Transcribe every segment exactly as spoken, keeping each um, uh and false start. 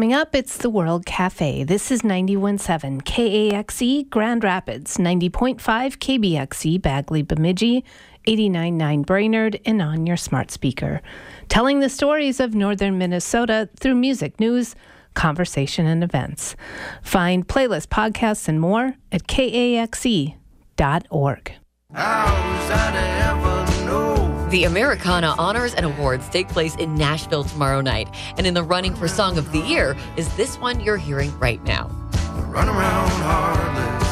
Coming up, it's the World Cafe. This is ninety-one point seven K A X E Grand Rapids, ninety point five K B X E Bagley Bemidji, eighty-nine point nine Brainerd, and on your smart speaker. Telling the stories of northern Minnesota through music, news, conversation, and events. Find playlists, podcasts, and more at K A X E dot org. The Americana Honors and Awards take place in Nashville tomorrow night. And in the running for Song of the Year is this one you're hearing right now. Run around heartless.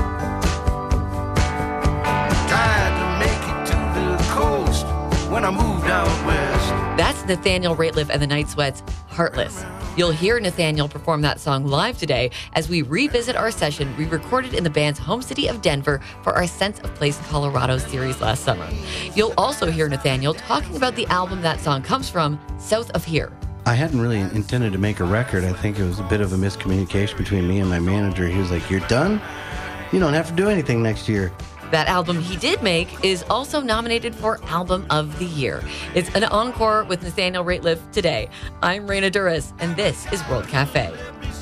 Tried to make it to the coast when I moved out west. That's Nathaniel Rateliff and the Night Sweats, Heartless. You'll hear Nathaniel perform that song live today as we revisit our session we recorded in the band's home city of Denver for our Sense of Place Colorado series last summer. You'll also hear Nathaniel talking about the album that song comes from, South of Here. I hadn't really intended to make a record. I think it was a bit of a miscommunication between me and my manager. He was like, "You're done? You don't have to do anything next year." That album he did make is also nominated for Album of the Year. It's an encore with Nathaniel Rateliff today. I'm Raina Duras, and this is World Cafe.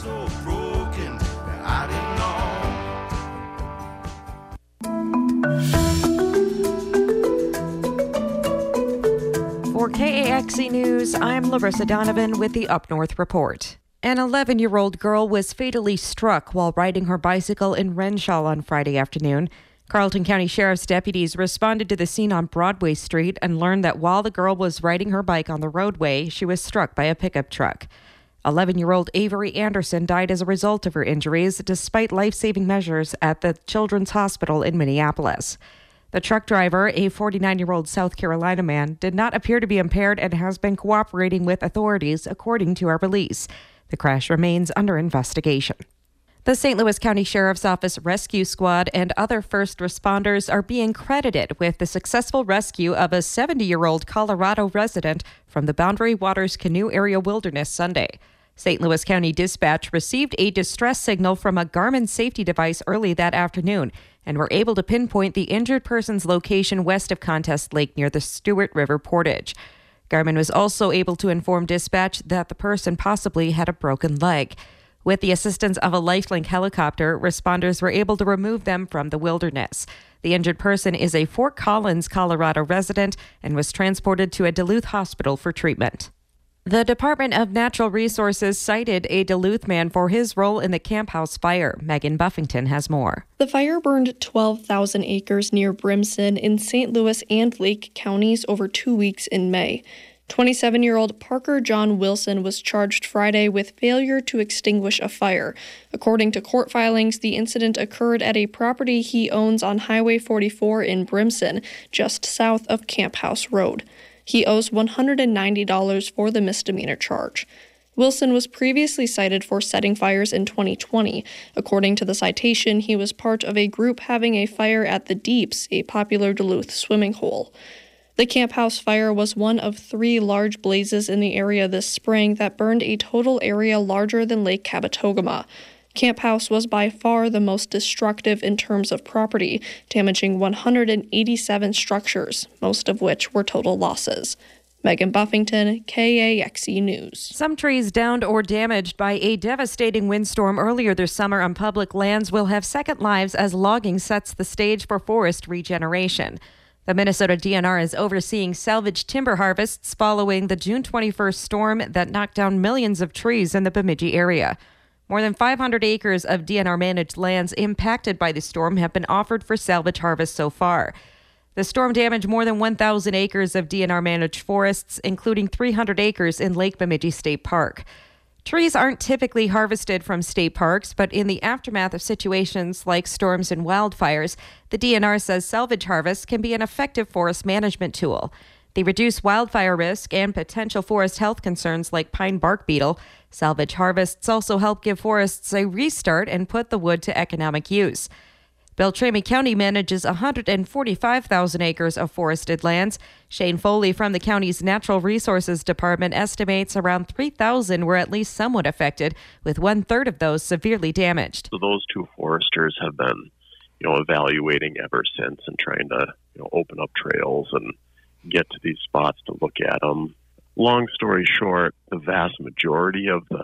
For K A X E News, I'm Larissa Donovan with the Up North Report. An eleven-year-old girl was fatally struck while riding her bicycle in Renshaw on Friday afternoon. Carleton County Sheriff's deputies responded to the scene on Broadway Street and learned that while the girl was riding her bike on the roadway, she was struck by a pickup truck. eleven-year-old Avery Anderson died as a result of her injuries, despite life-saving measures at the Children's Hospital in Minneapolis. The truck driver, a forty-nine-year-old South Carolina man, did not appear to be impaired and has been cooperating with authorities, according to our release. The crash remains under investigation. The Saint Louis County Sheriff's Office Rescue Squad and other first responders are being credited with the successful rescue of a seventy-year-old Colorado resident from the Boundary Waters Canoe Area Wilderness Sunday. Saint Louis County Dispatch received a distress signal from a Garmin safety device early that afternoon and were able to pinpoint the injured person's location west of Contest Lake near the Stewart River Portage. Garmin was also able to inform dispatch that the person possibly had a broken leg. With the assistance of a Lifelink helicopter, responders were able to remove them from the wilderness. The injured person is a Fort Collins, Colorado resident and was transported to a Duluth hospital for treatment. The Department of Natural Resources cited a Duluth man for his role in the Camp House fire. Megan Buffington has more. The fire burned twelve thousand acres near Brimson in Saint Louis and Lake counties over two weeks in May. twenty-seven-year-old Parker John Wilson was charged Friday with failure to extinguish a fire. According to court filings, the incident occurred at a property he owns on Highway forty-four in Brimson, just south of Camp House Road. He owes one hundred ninety dollars for the misdemeanor charge. Wilson was previously cited for setting fires in twenty twenty. According to the citation, he was part of a group having a fire at the Deeps, a popular Duluth swimming hole. The Camp House fire was one of three large blazes in the area this spring that burned a total area larger than Lake Kabetogama. Camp House was by far the most destructive in terms of property, damaging one hundred eighty-seven structures, most of which were total losses. Megan Buffington, K A X E News. Some trees downed or damaged by a devastating windstorm earlier this summer on public lands will have second lives as logging sets the stage for forest regeneration. The Minnesota D N R is overseeing salvage timber harvests following the June twenty-first storm that knocked down millions of trees in the Bemidji area. More than five hundred acres of D N R-managed lands impacted by the storm have been offered for salvage harvest so far. The storm damaged more than one thousand acres of D N R-managed forests, including three hundred acres in Lake Bemidji State Park. Trees aren't typically harvested from state parks, but in the aftermath of situations like storms and wildfires, the D N R says salvage harvest can be an effective forest management tool. They reduce wildfire risk and potential forest health concerns like pine bark beetle. Salvage harvests also help give forests a restart and put the wood to economic use. Beltrami County manages one hundred forty-five thousand acres of forested lands. Shane Foley from the county's Natural Resources Department estimates around three thousand were at least somewhat affected, with one-third of those severely damaged. So those two foresters have been, you know, evaluating ever since and trying to, you know, open up trails and get to these spots to look at them. Long story short, the vast majority of the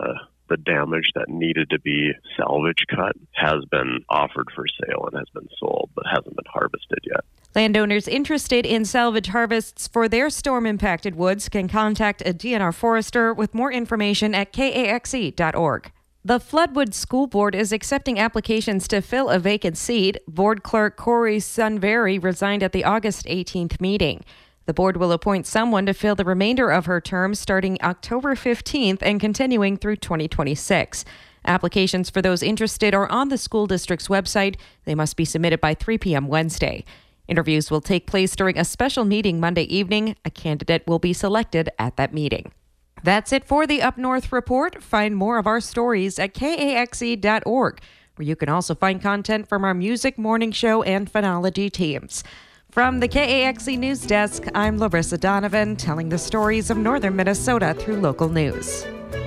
the damage that needed to be salvage cut has been offered for sale and has been sold, but hasn't been harvested yet. Landowners interested in salvage harvests for their storm-impacted woods can contact a D N R forester with more information at K A X E dot org. The Floodwood School Board is accepting applications to fill a vacant seat. Board Clerk Corey Sunbury resigned at the August eighteenth meeting. The board will appoint someone to fill the remainder of her term starting October fifteenth and continuing through twenty twenty-six. Applications for those interested are on the school district's website. They must be submitted by three p.m. Wednesday. Interviews will take place during a special meeting Monday evening. A candidate will be selected at that meeting. That's it for the Up North Report. Find more of our stories at K A X E dot org, where you can also find content from our music, morning show, and phonology teams. From the K A X E News Desk, I'm Larissa Donovan, telling the stories of northern Minnesota through local news.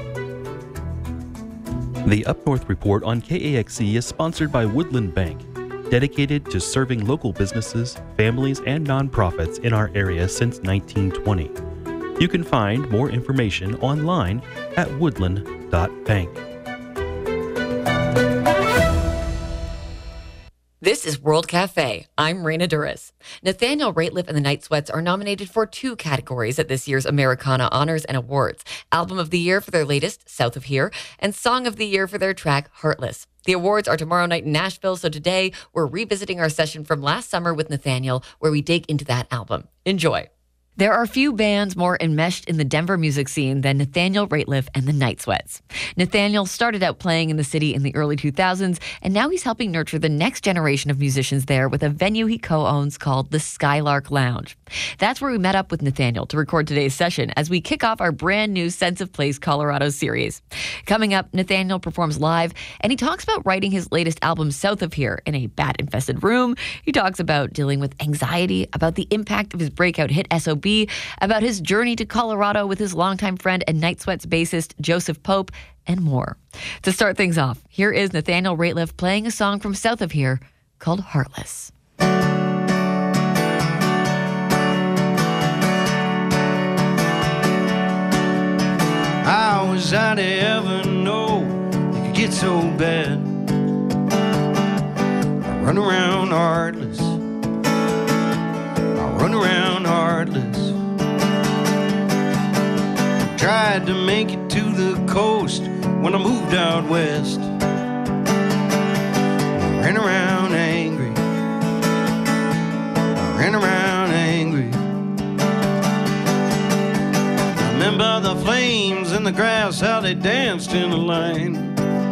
The Up North Report on K A X E is sponsored by Woodland Bank, dedicated to serving local businesses, families, and nonprofits in our area since nineteen twenty. You can find more information online at woodland dot bank. This is World Cafe. I'm Raina Duras. Nathaniel Rateliff and the Night Sweats are nominated for two categories at this year's Americana Honors and Awards: Album of the Year for their latest, South of Here, and Song of the Year for their track, Heartless. The awards are tomorrow night in Nashville, so today we're revisiting our session from last summer with Nathaniel, where we dig into that album. Enjoy. There are few bands more enmeshed in the Denver music scene than Nathaniel Rateliff and the Night Sweats. Nathaniel started out playing in the city in the early two thousands, and now he's helping nurture the next generation of musicians there with a venue he co-owns called the Skylark Lounge. That's where we met up with Nathaniel to record today's session as we kick off our brand new Sense of Place Colorado series. Coming up, Nathaniel performs live, and he talks about writing his latest album, South of Here, in a bat-infested room. He talks about dealing with anxiety, about the impact of his breakout hit S O B, about his journey to Colorado with his longtime friend and Night Sweats bassist Joseph Pope, and more. To start things off, here is Nathaniel Rateliff playing a song from South of Here called Heartless. How was I to ever know it could get so bad? I run around heartless. I run around heartless. Tried to make it to the coast when I moved out west. I ran around angry. I ran around angry. I remember the flames in the grass, how they danced in a line.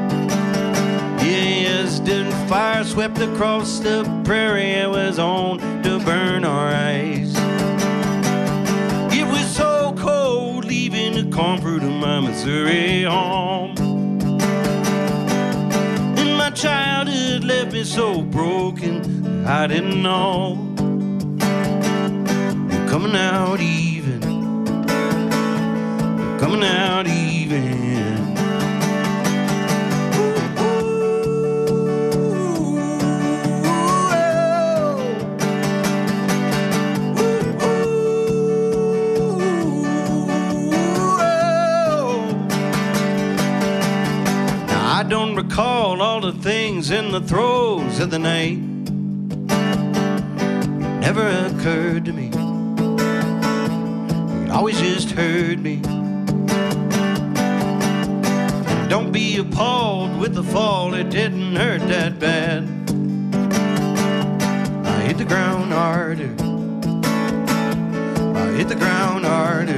Yes, the fire swept across the prairie. It was on to burn our eyes. It was so cold, leaving the comfort of my Missouri home. And my childhood left me so broken that I didn't know. You're coming out even. You're coming out even. I don't recall all the things in the throes of the night. It never occurred to me. It always just hurt me. Don't be appalled with the fall, it didn't hurt that bad. I hit the ground harder. I hit the ground harder.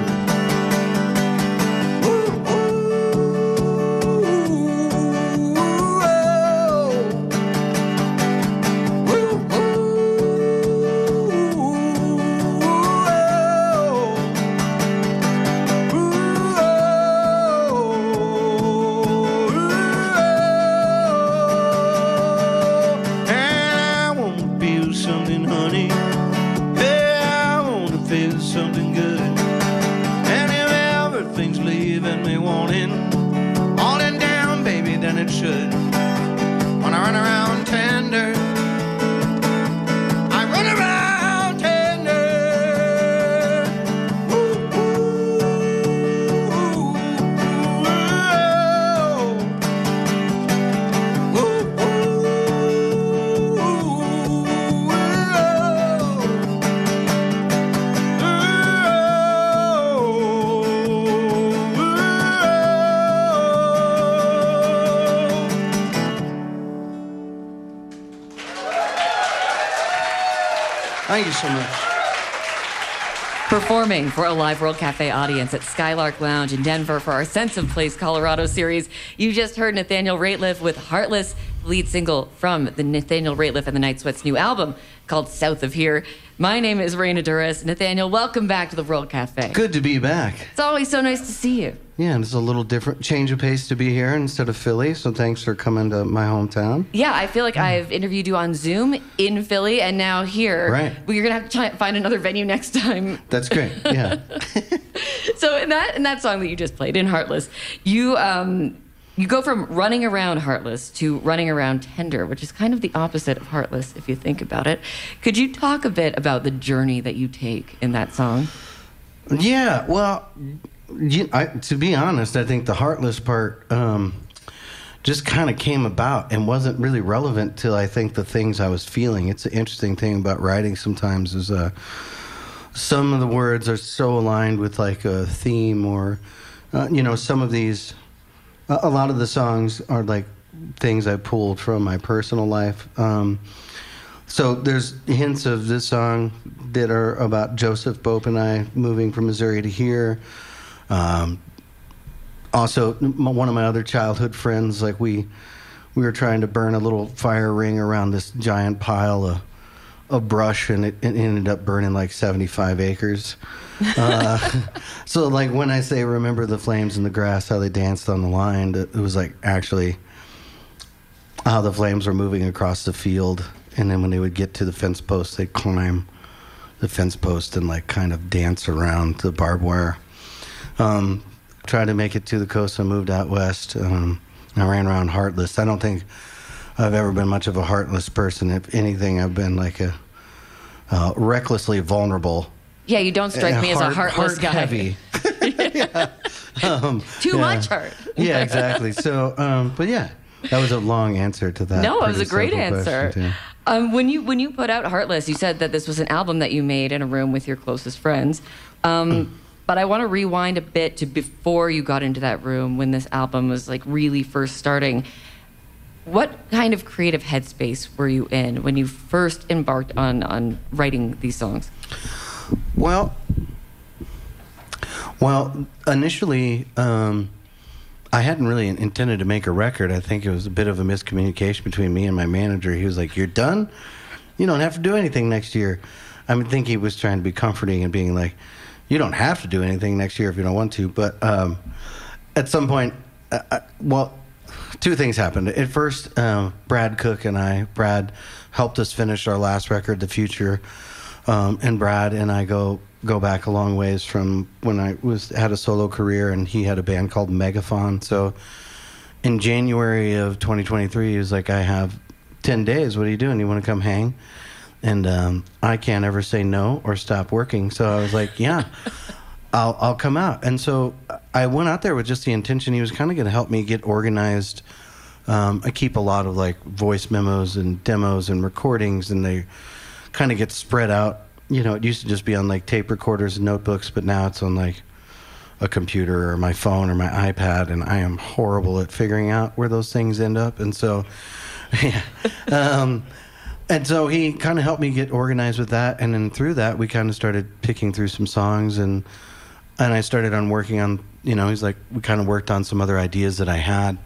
Should. When I run around tender, I run around tender. Ooh, ooh, ooh, ooh, ooh. Thank you so much. Performing for a live World Cafe audience at Skylark Lounge in Denver for our Sense of Place Colorado series. You just heard Nathaniel Rateliff with Heartless, lead single from the Nathaniel Rateliff and the Night Sweats' new album called South of Here. My name is Raina Duras. Nathaniel, welcome back to the World Cafe. Good to be back. It's always so nice to see you. Yeah, and it's a little different change of pace to be here instead of Philly, so thanks for coming to my hometown. Yeah, I feel like I've interviewed you on Zoom in Philly and now here. Right. Well, you're going to have to try, find another venue next time. That's great, yeah. So in that in that song that you just played, in Heartless, you um you go from running around Heartless to running around Tender, which is kind of the opposite of Heartless if you think about it. Could you talk a bit about the journey that you take in that song? Yeah, well, you, I, to be honest, I think the Heartless part um, just kind of came about and wasn't really relevant till I think the things I was feeling. It's an interesting thing about writing sometimes is uh, some of the words are so aligned with like a theme or, uh, you know, some of these, a, a lot of the songs are like things I pulled from my personal life. Um, So there's hints of this song that are about Joseph Bope and I moving from Missouri to here. Um, also, m- one of my other childhood friends, like we we were trying to burn a little fire ring around this giant pile of, of brush, and it, it ended up burning like seventy-five acres. Uh, so like when I say remember the flames in the grass, how they danced on the line, it was like actually how the flames were moving across the field. And then when they would get to the fence post, they'd climb the fence post and like kind of dance around the barbed wire. Um, tried to make it to the coast. I moved out west. Um, I ran around heartless. I don't think I've ever been much of a heartless person. If anything, I've been like a uh, recklessly vulnerable. Yeah, you don't strike me heart, as a heartless heart guy. Heavy. yeah. um, Too yeah. much heart. Yeah, exactly. So, um, but yeah, that was a long answer to that. No, it was a pretty great simple answer. question, too. Um, when you when you put out Heartless, you said that this was an album that you made in a room with your closest friends. Um, but I want to rewind a bit to before you got into that room when this album was like really first starting. What kind of creative headspace were you in when you first embarked on on writing these songs? Well, well, initially, um, I hadn't really intended to make a record. I think it was a bit of a miscommunication between me and my manager. He was like, "You're done? You don't have to do anything next year." I mean, I think he was trying to be comforting and being like, "You don't have to do anything next year if you don't want to." But um, at some point, uh, I, well, two things happened. At first, um, Brad Cook and I, Brad helped us finish our last record, The Future. Um, and Brad and I go go back a long ways from when I was had a solo career, and he had a band called Megaphon. So in January of twenty twenty-three, he was like, "I have ten days. What are you doing? You want to come hang?" And um, I can't ever say no or stop working. So I was like, "Yeah, I'll I'll come out." And so I went out there with just the intention he was kind of going to help me get organized. Um, I keep a lot of like voice memos and demos and recordings, and they kind of get spread out. You know, it used to just be on like tape recorders and notebooks, but now it's on like a computer or my phone or my iPad, and I am horrible at figuring out where those things end up. And so, yeah. um, and so he kind of helped me get organized with that, and then through that, we kind of started picking through some songs, and and I started on working on, you know, he's like, we kind of worked on some other ideas that I had.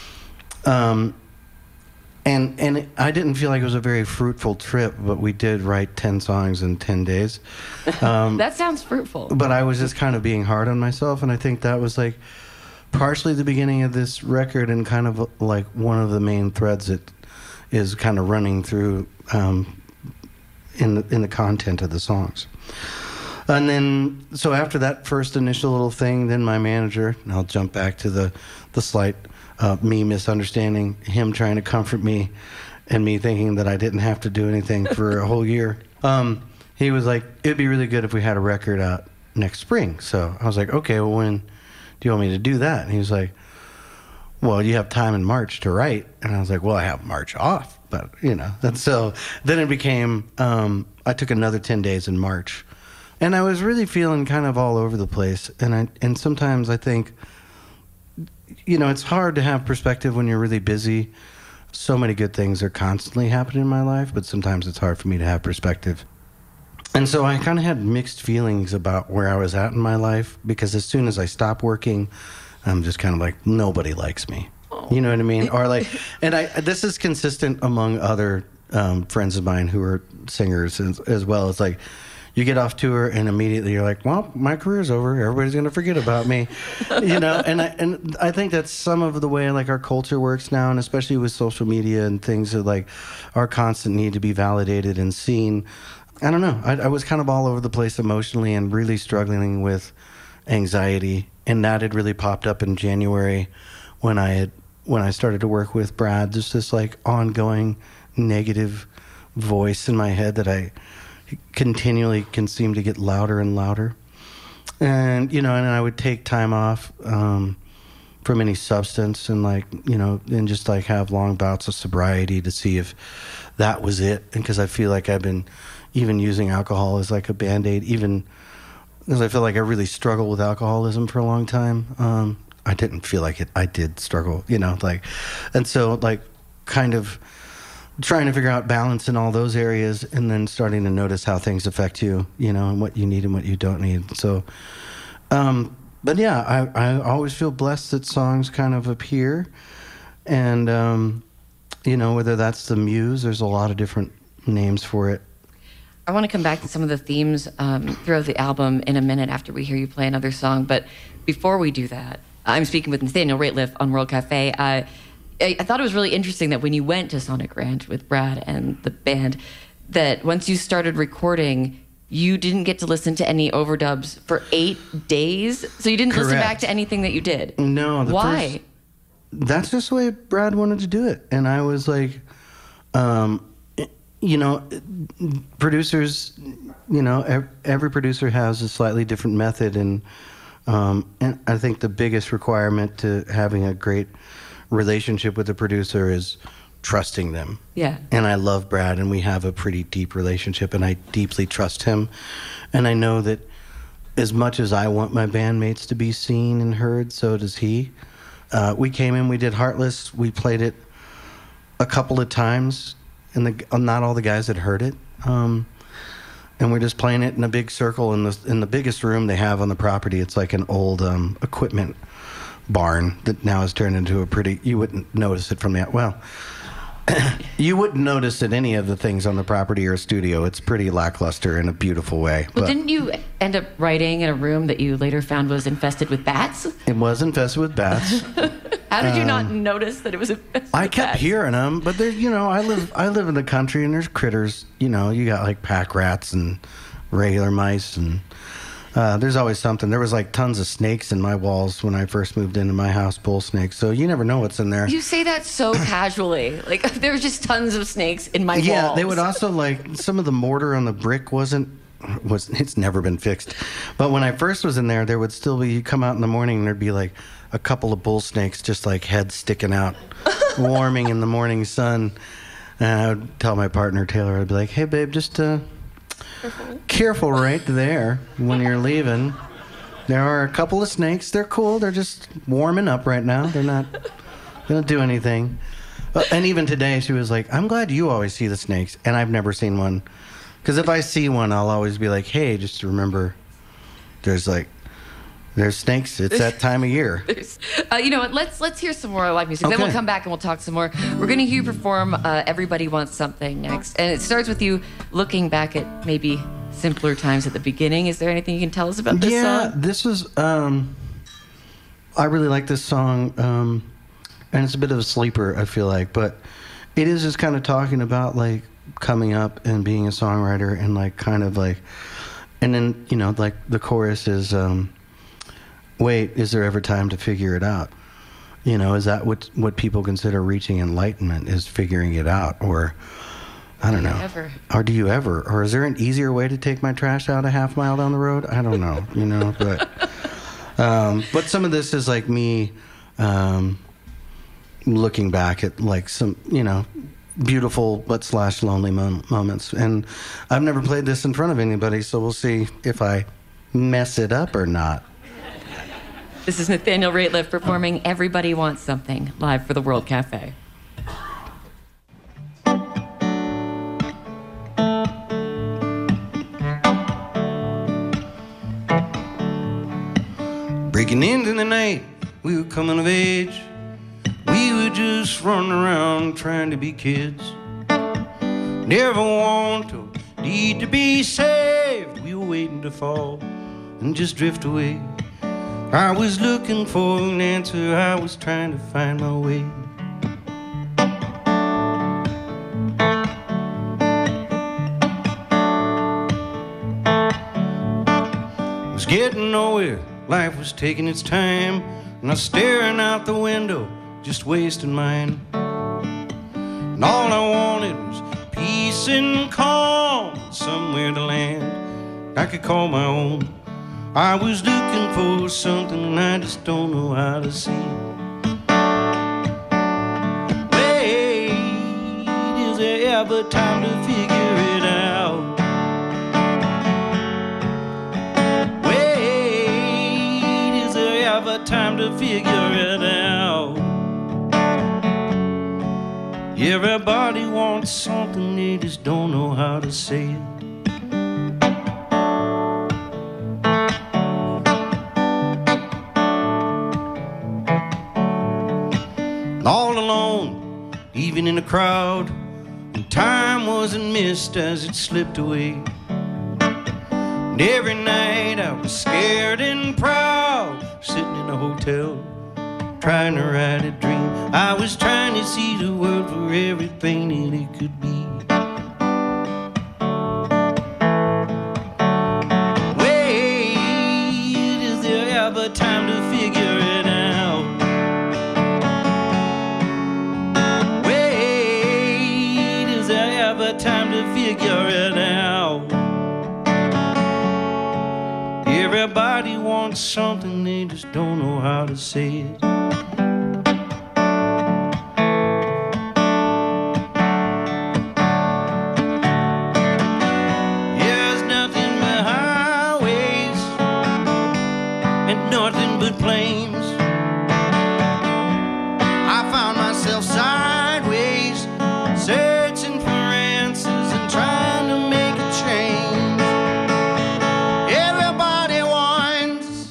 Um, And and it, I didn't feel like it was a very fruitful trip, but we did write ten songs in ten days. Um, That sounds fruitful. but I was just kind of being hard on myself, and I think that was like partially the beginning of this record, and kind of like one of the main threads that is kind of running through um, in the in the content of the songs. And then, so after that first initial little thing, then my manager, and I'll jump back to the the slight. Uh, me misunderstanding, him trying to comfort me, and me thinking that I didn't have to do anything for a whole year. Um, he was like, "It'd be really good if we had a record out next spring." So I was like, "Okay, well, when do you want me to do that?" And he was like, "Well, you have time in March to write." And I was like, "Well, I have March off, but you know." And so then it became, um, I took another ten days in March, and I was really feeling kind of all over the place. And I and sometimes I think, you know, it's hard to have perspective when you're really busy. So many good things are constantly happening in my life, but sometimes it's hard for me to have perspective. and so I kind of had mixed feelings about where I was at in my life, because as soon as I stopped working, I'm just kind of like, nobody likes me. You know what I mean? Or like, and I this is consistent among other um, friends of mine who are singers as, as well. It's like, you get off tour and immediately you're like, well, my career's over. Everybody's going to forget about me, you know? And I, and I think that's some of the way like our culture works now, and especially with social media and things that like our constant need to be validated and seen. I don't know. I, I was kind of all over the place emotionally and really struggling with anxiety. And that had really popped up in January when I had, when I started to work with Brad, just this like ongoing negative voice in my head that I continually can seem to get louder and louder. And, you know, and I would take time off um, from any substance and like, you know, and just like have long bouts of sobriety to see if that was it. And because I feel like I've been even using alcohol as like a Band-Aid, even because I feel like I really struggled with alcoholism for a long time. Um, I didn't feel like it. I did struggle, you know, like, and so like kind of trying to figure out balance in all those areas, and then starting to notice how things affect you, you know, and what you need and what you don't need. So, um, but yeah, I, I always feel blessed that songs kind of appear, and, um, you know, whether that's the muse, there's a lot of different names for it. I want to come back to some of the themes um, throughout the album in a minute after we hear you play another song. But before we do that, I'm speaking with Nathaniel Rateliff on World Cafe. Uh, I, I thought it was really interesting that when you went to Sonic Ranch with Brad and the band, that once you started recording, you didn't get to listen to any overdubs for eight days. So you didn't Correct. listen back to anything that you did. No. The Why? First, that's just the way Brad wanted to do it. And I was like, um, you know, producers, you know, every producer has a slightly different method. And, um, and I think the biggest requirement to having a great relationship with the producer is trusting them. Yeah. And I love Brad, and we have a pretty deep relationship, and I deeply trust him. And I know that as much as I want my bandmates to be seen and heard, so does he. Uh, we came in, we did Heartless, we played it a couple of times, and the, not all the guys had heard it. Um, and we're just playing it in a big circle in the in the biggest room they have on the property. It's like an old um, equipment barn that now has turned into a pretty, you wouldn't notice it from the, well, you wouldn't notice that any of the things on the property or studio. It's pretty lackluster in a beautiful way. Well, but didn't you end up writing in a room that you later found was infested with bats? it was infested with bats. How did you Um, not notice that it was infested I with kept bats? hearing them, but there's, you know, I live I live in the country, and there's critters. You know, you got like pack rats and regular mice, and uh, there's always something. There was like tons of snakes in my walls when I first moved into my house, bull snakes. So you never know what's in there. You say that so casually. Like, there's just tons of snakes in my Yeah, walls. they would also like some of the mortar on the brick wasn't was it's never been fixed. But when I first was in there, there would still be, you come out in the morning and there'd be like a couple of bull snakes, just like heads sticking out, warming in the morning sun. And I would tell my partner Taylor, I'd be like, "Hey babe, just uh, careful right there when you're leaving. There are a couple of snakes. They're cool. They're just warming up right now. They're not gonna do anything." Uh, and even today, she was like, "I'm glad you always see the snakes, and I've never seen one. Because if I see one, I'll always be like, hey, just remember, there's like, there's snakes. It's that time of year." Uh, you know what? Let's let's hear some more live music. Then Okay. we'll come back and we'll talk some more. We're going to hear you perform uh, "Everybody Wants Something" next, and it starts with you looking back at maybe simpler times at the beginning. Is there anything you can tell us about this yeah, song? this was, um, I really like this song, um, and it's a bit of a sleeper, I feel like, but it is just kind of talking about like coming up and being a songwriter, and like kind of like, and then, you know, like the chorus is, um, wait, is there ever time to figure it out? You know, is that what what people consider reaching enlightenment, is figuring it out? Or, I don't know. Ever. Or do you ever? Or is there an easier way to take my trash out a half mile down the road? I don't know, you know, but, um, but some of this is like me, um, looking back at like some, you know, beautiful but slash lonely mom- moments. And I've never played this in front of anybody, so we'll see if I mess it up or not. This is Nathaniel Rateliff performing "Everybody Wants Something" live for the World Cafe. Looking into the night, we were coming of age. We were just running around trying to be kids. Never want or need to be saved. We were waiting to fall and just drift away. I was looking for an answer, I was trying to find my way. Was getting nowhere, life was taking its time, and I was staring out the window, just wasting mine. And all I wanted was peace and calm, somewhere to land I could call my own. I was looking for something and I just don't know how to see it. Wait, is there ever time to figure it out? Wait, is there ever time to figure it out? Everybody wants something, they just don't know how to say it. All alone, even in a crowd, and time wasn't missed as it slipped away. And every night I was scared and proud, sitting in a hotel, trying to write a dream. I was trying to see the world for everything that it could be. Wait, is there ever time to figure it out? Wait, is there ever time to figure it out? Everybody wants something, they just don't know how to say it. There's nothing but highways and nothing but plains. I found myself sideways, searching for answers and trying to make a change. Everybody wants,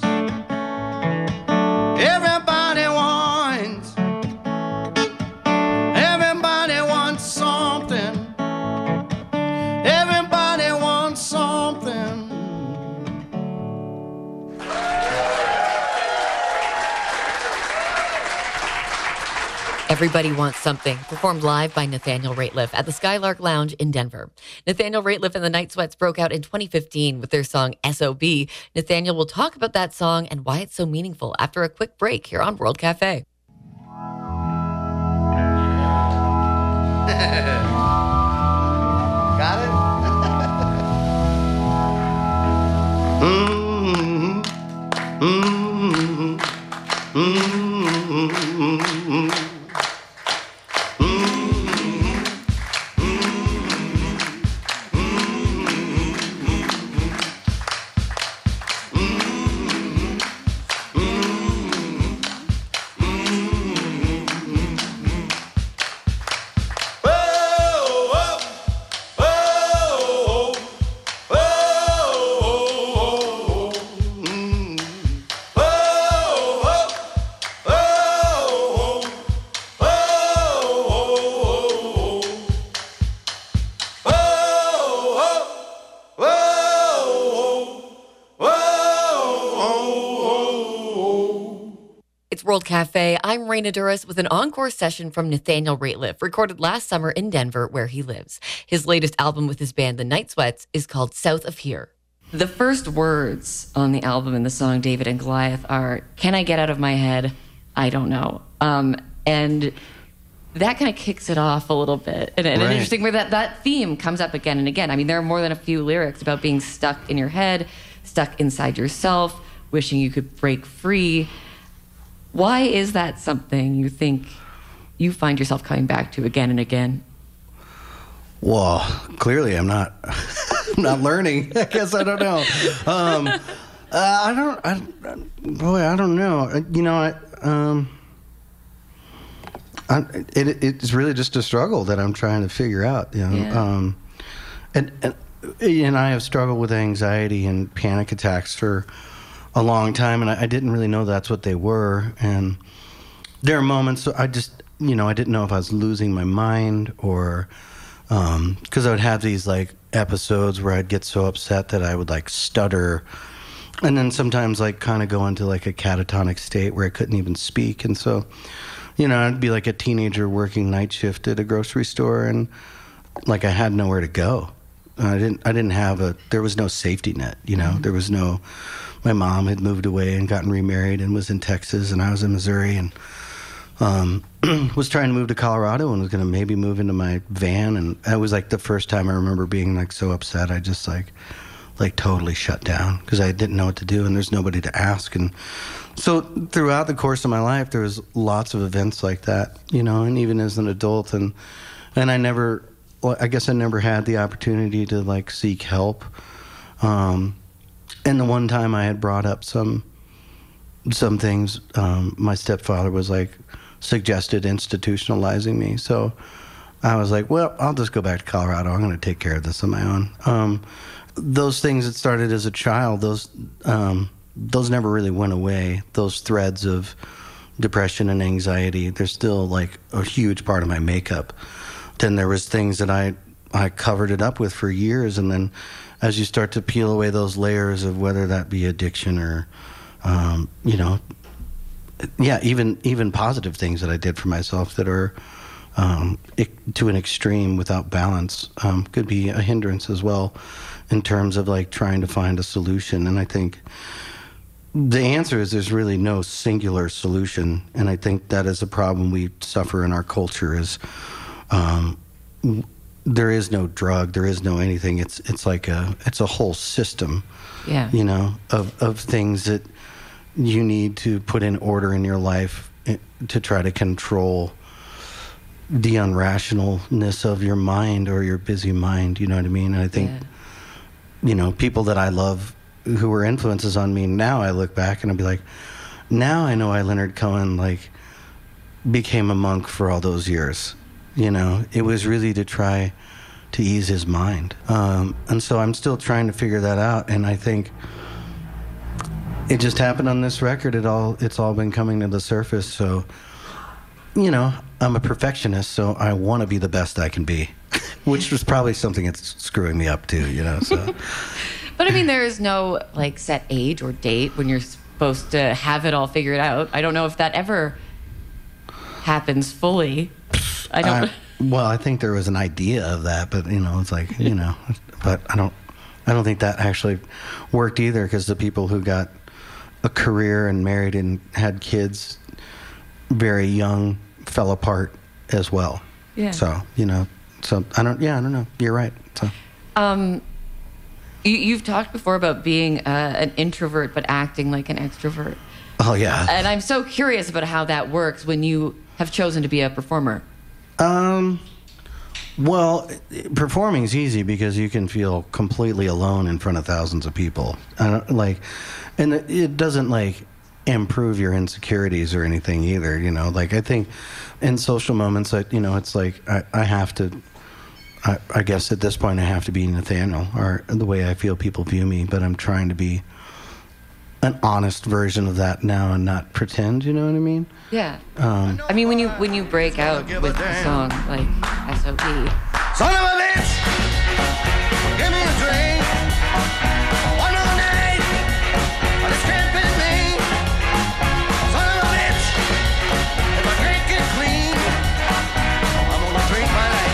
everybody wants, everybody wants something. Everybody wants something. Everybody Wants Something, performed live by Nathaniel Rateliff at the Skylark Lounge in Denver. Nathaniel Rateliff and the Night Sweats broke out in twenty fifteen with their song S O B. Nathaniel will talk about that song and why it's so meaningful after a quick break here on World Cafe. Got it? mm-hmm. Mm-hmm. Mm-hmm. World Cafe. I'm Raina Duras with an encore session from Nathaniel Rateliff, recorded last summer in Denver, where he lives. His latest album with his band, The Night Sweats, is called South of Here. The first words on the album in the song David and Goliath are, "Can I get out of my head? I don't know." Um, and that kind of kicks it off a little bit. And, and Right. interesting where that, that theme comes up again and again. I mean, there are more than a few lyrics about being stuck in your head, stuck inside yourself, wishing you could break free. Why is that something you think you find yourself coming back to again and again? Well, clearly I'm not I'm not learning. I guess I don't know. Um, uh, I don't, I, boy, I don't know. You know, I, um, I, it, it's really just a struggle that I'm trying to figure out, you know. Yeah. Um, and, and, and I have struggled with anxiety and panic attacks for a long time, and I, I didn't really know that's what they were. And there are moments I just, you know, I didn't know if I was losing my mind or because um, I would have these like episodes where I'd get so upset that I would like stutter, and then sometimes like kind of go into like a catatonic state where I couldn't even speak. And so, you know, I'd be like a teenager working night shift at a grocery store, and like I had nowhere to go. I didn't. I didn't have a. There was no safety net. You know, mm-hmm. there was no. My mom had moved away and gotten remarried and was in Texas, and I was in Missouri, and um, was trying to move to Colorado and was going to maybe move into my van. And that was like the first time I remember being like so upset. I just like, like totally shut down because I didn't know what to do, and there's nobody to ask. And so throughout the course of my life, there was lots of events like that, you know, and even as an adult, and and I never. Well, I guess I never had the opportunity to like seek help. Um, and the one time I had brought up some some things, um, my stepfather was like suggested institutionalizing me. So I was like, well, I'll just go back to Colorado. I'm going to take care of this on my own. Um, those things that started as a child, those um, those never really went away. Those threads of depression and anxiety, they're still like a huge part of my makeup. Then there was things that I I covered it up with for years, and then as you start to peel away those layers of whether that be addiction or, um, you know, yeah, even even positive things that I did for myself that are um, it, to an extreme without balance um, could be a hindrance as well in terms of like trying to find a solution. And I think the answer is there's really no singular solution, and I think that is a problem we suffer in our culture is. Um, there is no drug, there is no anything. It's it's like a it's a whole system, yeah. you know, of of things that you need to put in order in your life to try to control the unrationalness of your mind or your busy mind. You know what I mean? And I think, yeah. you know, people that I love who were influences on me. Now I look back and I'll be like, now I know why Leonard Cohen like became a monk for all those years. You know, it was really to try to ease his mind. Um, and so I'm still trying to figure that out. And I think it just happened on this record. It all, it's all been coming to the surface. So, you know, I'm a perfectionist, so I want to be the best I can be, which was probably something that's screwing me up too, you know, so. But I mean, there is no like set age or date when you're supposed to have it all figured out. I don't know if that ever happens fully. I don't. I, well, I think there was an idea of that, but you know, it's like you know, but I don't, I don't think that actually worked either because the people who got a career and married and had kids very young fell apart as well. Yeah. So you know, so I don't. Yeah, I don't know. You're right. So. Um, you, you've talked before about being uh, an introvert but acting like an extrovert. Oh yeah. And I'm so curious about how that works when you have chosen to be a performer. Um, well, performing is easy because you can feel completely alone in front of thousands of people. I don't, like, and it doesn't like improve your insecurities or anything either. You know, like I think in social moments, I, you know, it's like I, I have to. I, I guess at this point I have to be Nathaniel or the way I feel people view me, but I'm trying to be an honest version of that now and not pretend, you know what I mean? Yeah. Um, I mean, when you when you break out with a song like S O B. Son of a bitch, give me a drink. One more night, but it's camping me. Son of a bitch, if I drink it clean, I'm gonna drink my life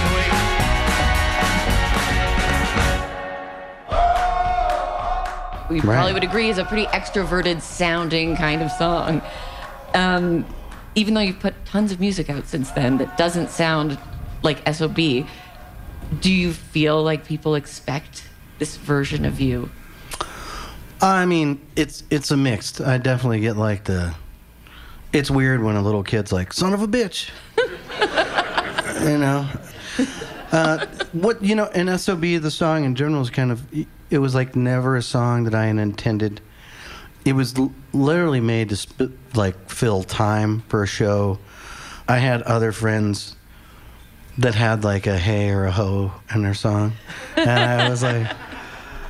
away. We Right. probably would agree is a pretty extroverted sounding kind of song. Um, even though you've put tons of music out since then that doesn't sound like S O B, do you feel like people expect this version of you? I mean, it's it's a mixed. I definitely get like the. It's weird when a little kid's like, "Son of a bitch," you know. Uh, what you know, and S O B, the song in general is kind of. It was like never a song that I had intended. It was l- literally made to sp- like fill time for a show. I had other friends that had like a hey or a ho in their song, and I was like,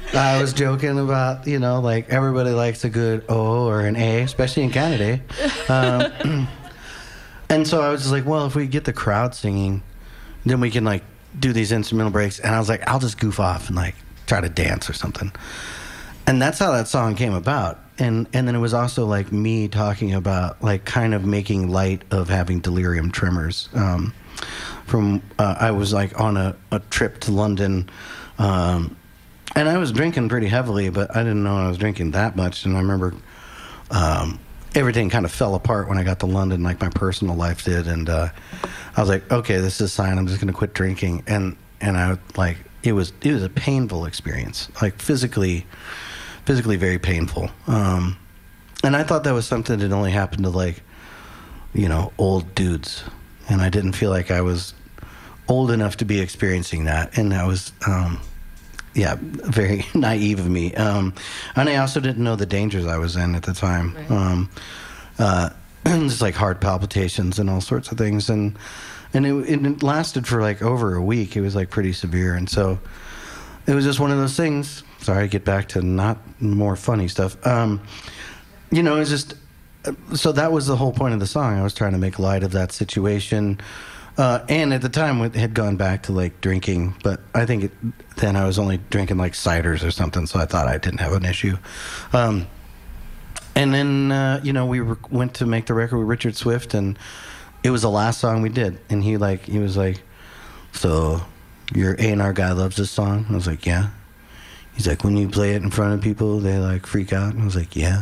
I was joking about, you know, like everybody likes a good O or an A, especially in Canada. Um, and so I was just like, well, if we get the crowd singing, then we can like do these instrumental breaks. And I was like, I'll just goof off and like try to dance or something. And that's how that song came about. And and then it was also like me talking about like kind of making light of having delirium tremors. Um, from uh, I was like on a, a trip to London. Um, And I was drinking pretty heavily, but I didn't know I was drinking that much. And I remember um, everything kind of fell apart when I got to London, like my personal life did. And uh, I was like, okay, this is a sign. I'm just going to quit drinking. And and I like it was it was a painful experience, like physically, physically very painful. Um, and I thought that was something that only happened to like, you know, old dudes. And I didn't feel like I was old enough to be experiencing that. And that was. Um, Yeah, very naive of me. Um, and I also didn't know the dangers I was in at the time. Right. Um, uh, just like heart palpitations and all sorts of things. And and it, it lasted for like over a week. It was like pretty severe. And so it was just one of those things. Sorry, get back to not more funny stuff. Um, you know, it was just, so that was the whole point of the song. I was trying to make light of that situation. Uh, and at the time, it had gone back to like drinking, but I think it, then I was only drinking like ciders or something, so I thought I didn't have an issue. Um, and then, uh, you know, we were, went to make the record with Richard Swift, and it was the last song we did. And he like, he was like, so your A and R guy loves this song? I was like, yeah. He's like, when you play it in front of people, they like freak out? And I was like, yeah.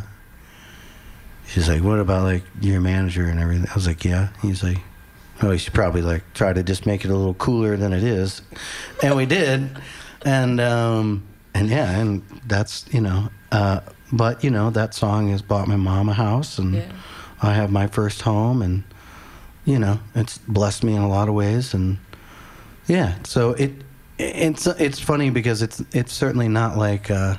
He's like, what about like your manager and everything? I was like, yeah. He's like, oh, you should probably like try to just make it a little cooler than it is. And we did. And, um, and yeah, and that's, you know, uh, but, you know, that song has bought my mom a house, and yeah. I have my first home, and, you know, it's blessed me in a lot of ways. And yeah, so it, it's, it's funny because it's, it's certainly not like, uh,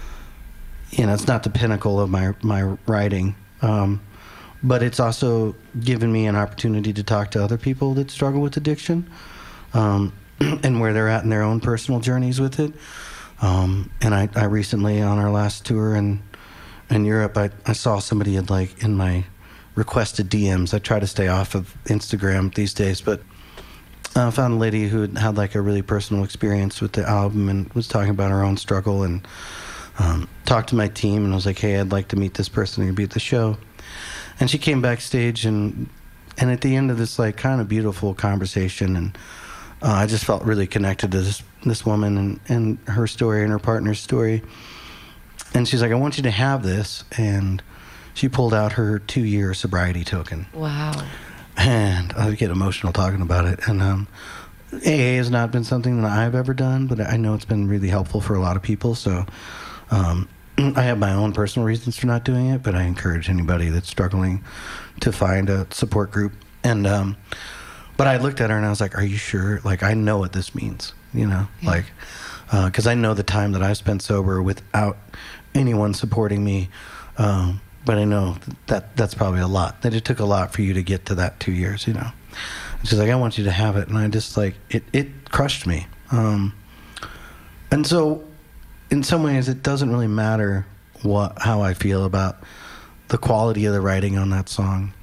you know, it's not the pinnacle of my, my writing. Um, But it's also given me an opportunity to talk to other people that struggle with addiction, um, and where they're at in their own personal journeys with it. Um, and I, I recently, on our last tour in in Europe, I, I saw somebody had like in my requested D Ms. I try to stay off of Instagram these days, but I found a lady who had, had like a really personal experience with the album and was talking about her own struggle, and um, talked to my team and was like, hey, I'd like to meet this person who'd be at the show. And she came backstage, and and at the end of this like kind of beautiful conversation, and uh, I just felt really connected to this this woman and, and her story and her partner's story. And she's like, I want you to have this. And she pulled out her two-year sobriety token. Wow. And I get emotional talking about it. And um, A A has not been something that I've ever done, but I know it's been really helpful for a lot of people. So um, I have my own personal reasons for not doing it, but I encourage anybody that's struggling to find a support group. And um, but I looked at her and I was like, are you sure? Like, I know what this means, you know, yeah. like, because uh, I know the time that I spent sober without anyone supporting me. Um, but I know that that's probably a lot, that it took a lot for you to get to that two years, you know. And she's like, I want you to have it. And I just like, it, it crushed me. Um, and so in some ways, it doesn't really matter what how I feel about the quality of the writing on that song.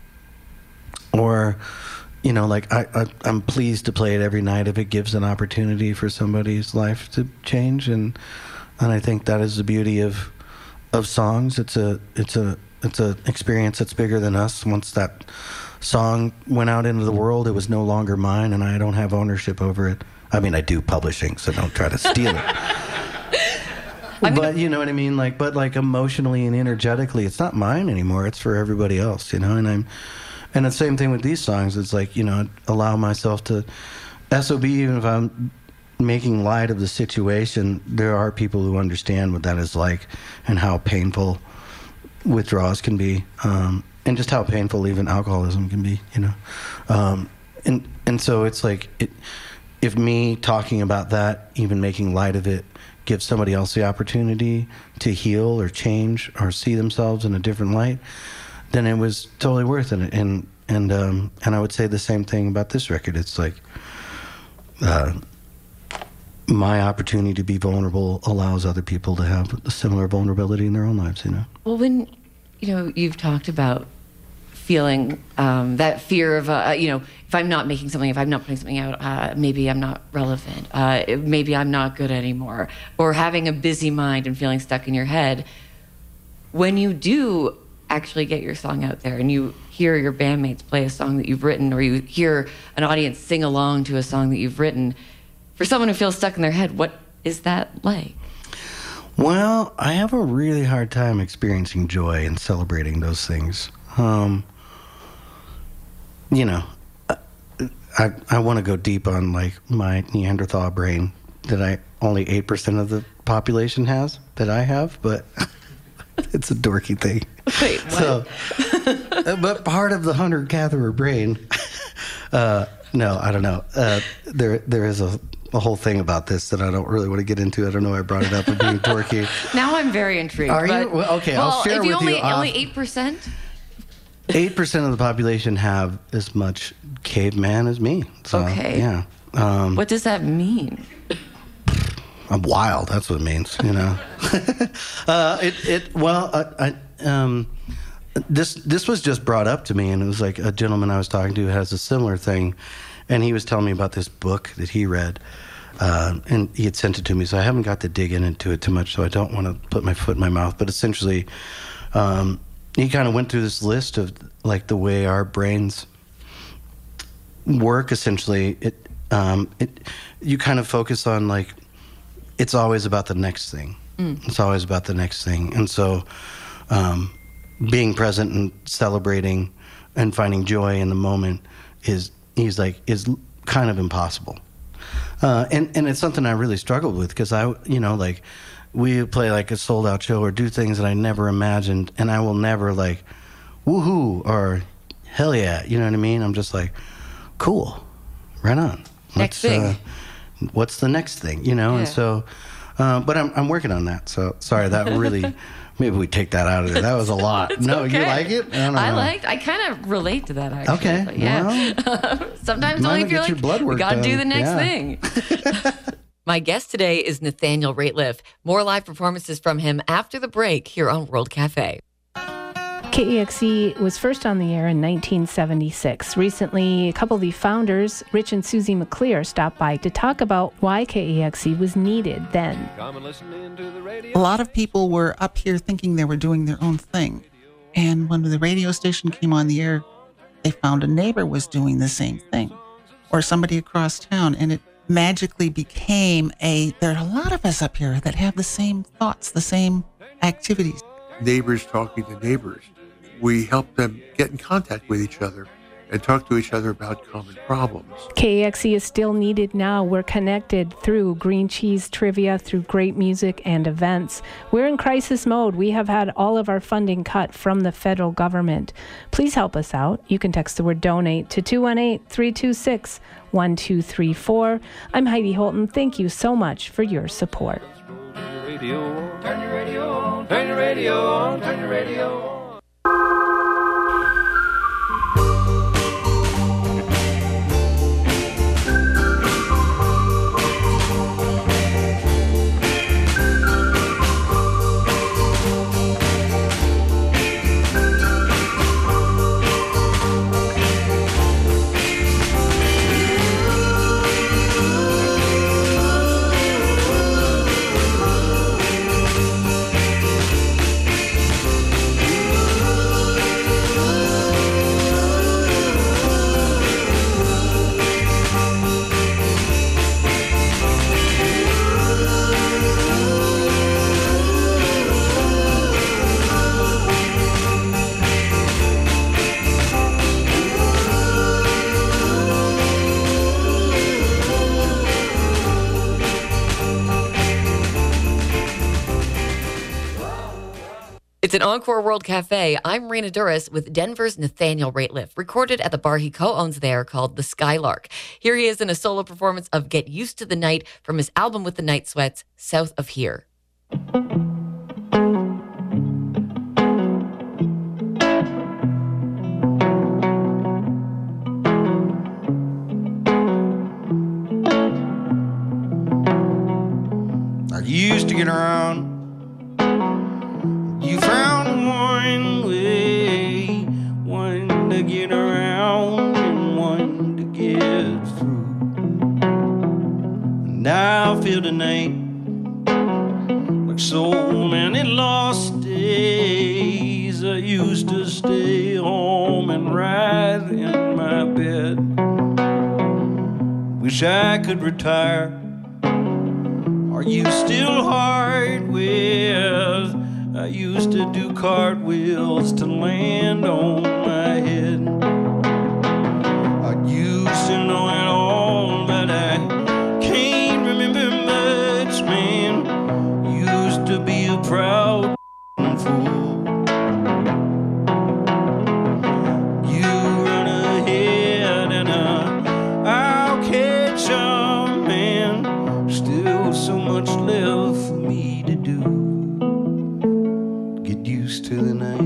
Or, you know, like, I, I, I'm pleased to play it every night if it gives an opportunity for somebody's life to change. And and I think that is the beauty of of songs. It's a it's a it's a experience that's bigger than us. Once that song went out into the world, it was no longer mine, and I don't have ownership over it. I mean, I do publishing, so don't try to steal it. I mean, but you know what I mean? Like, but like emotionally and energetically, it's not mine anymore. It's for everybody else, you know. And I'm, and the same thing with these songs. It's like, you know, allow myself to, S O B, even if I'm making light of the situation, there are people who understand what that is like and how painful withdrawals can be, um, and just how painful even alcoholism can be, you know. Um, and and so it's like, it, if me talking about that, even making light of it, gives somebody else the opportunity to heal or change or see themselves in a different light, then it was totally worth it. And and um, and I would say the same thing about this record. It's like, uh, my opportunity to be vulnerable allows other people to have a similar vulnerability in their own lives, you know? Well, when, you know, you've talked about feeling um, that fear of, uh, you know, if I'm not making something, if I'm not putting something out, uh, maybe I'm not relevant, uh, maybe I'm not good anymore, or having a busy mind and feeling stuck in your head. When you do actually get your song out there and you hear your bandmates play a song that you've written, or you hear an audience sing along to a song that you've written, for someone who feels stuck in their head, what is that like? Well, I have a really hard time experiencing joy and celebrating those things. Um, you know, I I want to go deep on like my Neanderthal brain that I only eight percent of the population has that I have, but it's a dorky thing. Wait, what? So, but part of the hunter-gatherer brain, uh, no, I don't know. Uh, there there is a a whole thing about this that I don't really want to get into. I don't know why I brought it up with being dorky. Now I'm very intrigued. Are but, you? Well, okay, well, I'll share if you with only, you. Uh, only eight percent? eight percent of the population have as much caveman as me. So, okay. Yeah. Um, what does that mean? I'm wild. That's what it means, you know. uh, it, it, well, I, I, um, this, this was just brought up to me, and it was like a gentleman I was talking to has a similar thing. And he was telling me about this book that he read, uh, and he had sent it to me, so I haven't got to dig into it too much, so I don't want to put my foot in my mouth. But essentially, um, he kind of went through this list of, like, the way our brains work, essentially. It, um, it, you kind of focus on, like, it's always about the next thing. Mm. It's always about the next thing. And so um, being present and celebrating and finding joy in the moment is... he's like, is kind of impossible. Uh, and, and it's something I really struggled with because I, you know, like, we play like a sold out show or do things that I never imagined, and I will never like, woohoo, or hell yeah, you know what I mean? I'm just like, cool, right on. Next Let's, thing. Uh, what's the next thing, you know? Yeah. And so, uh, but I'm, I'm working on that. So sorry, that really... Maybe we take that out of there. That was a lot. No, okay. You like it? I don't know. I liked. I kind of relate to that actually. Okay. But yeah. Well, sometimes only if you're like, blood work we got to do done. the next Yeah. thing. My guest today is Nathaniel Rateliff. More live performances from him after the break here on World Cafe. K E X E was first on the air in nineteen seventy-six. Recently, a couple of the founders, Rich and Susie McClear, stopped by to talk about why K E X E was needed then. A lot of people were up here thinking they were doing their own thing. And when the radio station came on the air, they found a neighbor was doing the same thing, or somebody across town, and it magically became a, there are a lot of us up here that have the same thoughts, the same activities. Neighbors talking to neighbors. We help them get in contact with each other and talk to each other about common problems. K E X E is still needed now. We're connected through green cheese trivia, through great music and events. We're in crisis mode. We have had all of our funding cut from the federal government. Please help us out. You can text the word donate to two one eight, three two six, one two three four. I'm Heidi Holton. Thank you so much for your support. Turn your radio on, turn your radio on, turn your radio on. It's an Encore World Cafe. I'm Rena Duras with Denver's Nathaniel Rateliff, recorded at the bar he co-owns there called The Skylark. Here he is in a solo performance of Get Used to the Night from his album with the Night Sweats, South of Here. get around. You found one way, one to get around and one to get through. And I feel tonight like so many lost days. I used to stay home and write in my bed. Wish I could retire. Are you still hard with? I used to do cartwheels to land on my head. I used to know it all, but I can't remember much, man. Used to be a proud fool. You run ahead and uh, I'll catch up, man. Still so much left for me to do. Get used to the night.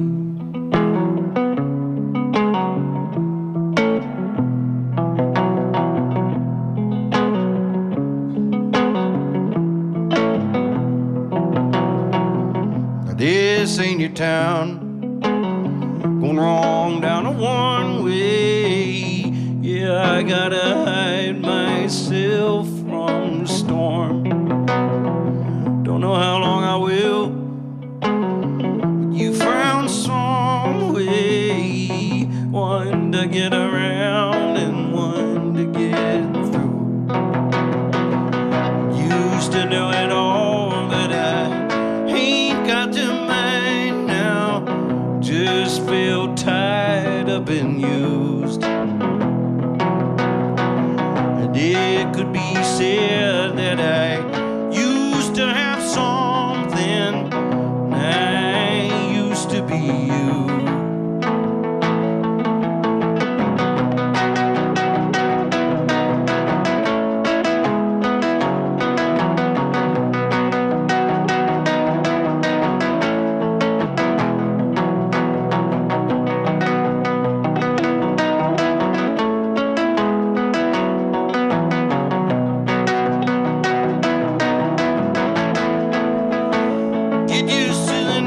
Now this ain't your town. Going wrong down a one way. Yeah, I gotta hide myself from the storm. Don't know how long I will. But you found some way, one to get around and one to get through. Used to know it all, but I ain't got the mind now. Just feel tied up and used. And it could be said that I used to have something, and I used to be you. Get used to the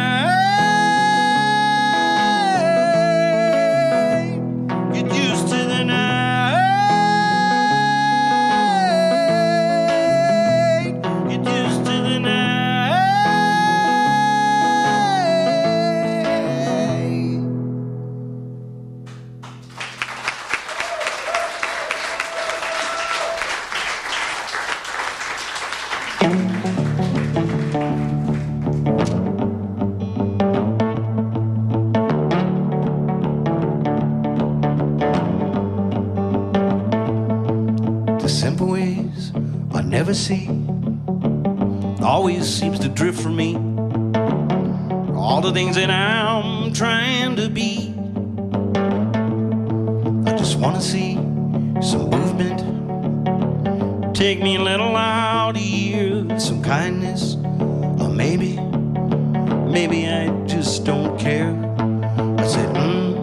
night. Get used to the night. Get used to the night. The simple ways I never see always seems to drift from me. All the things that I'm trying to be. I just want to see some movement. Take me a little out here, some kindness. Or maybe, maybe I just don't care. I said, mm,